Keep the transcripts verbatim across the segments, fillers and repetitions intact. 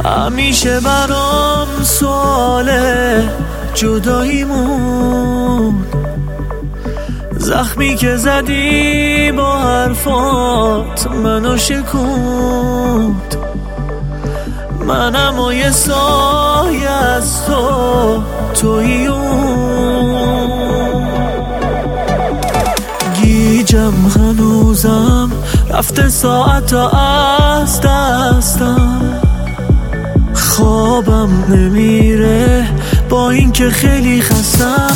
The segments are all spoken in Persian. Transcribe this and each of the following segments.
همیشه برام سواله جداییمون، زخمی که زدی با حرفات منو شکوند. منم و یه سایه از تو تویی اون. گیجم هنوزم رفته ساعتا از دستم، خوابم نمیره با این که خیلی خستم.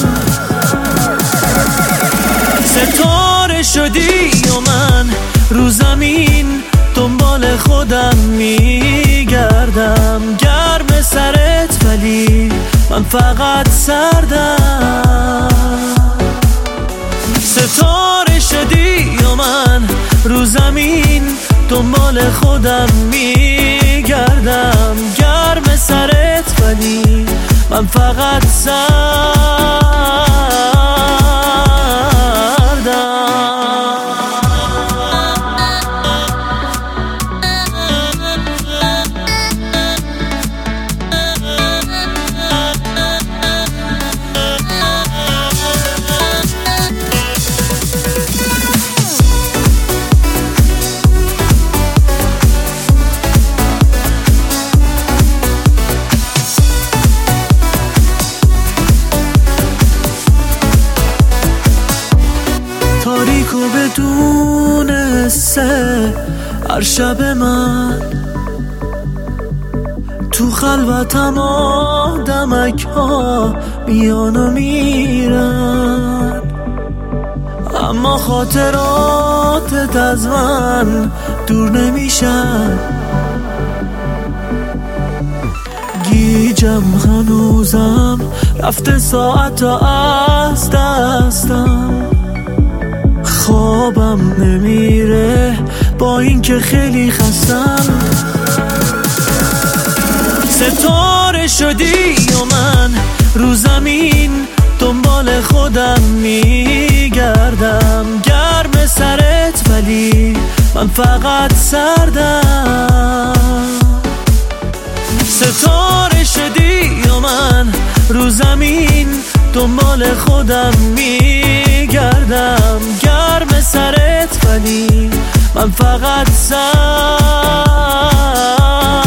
ستاره شدی و من رو زمین دنبال خودم میگردم، گرم سرت ولی من فقط سردم. ستاره شدی و من رو زمین دنبال خودم میگردم، گرم سرت ولی من فقط سردم. تاریک و بدون سه هر شب من تو خلوتم آدمک ها میان و میرن، اما خاطراتت از من دور نمیشن. گیجم هنوزم رفته ساعتا از دستم، خوابم نمیره با این که خیلی خستم. ستاره شدی و من رو زمین دنبال خودم میگردم، گرم سرت ولی من فقط سردم. ستاره شدی و من رو زمین دنبال خودم میگردم، گرم سرت ولی من فقط سردم.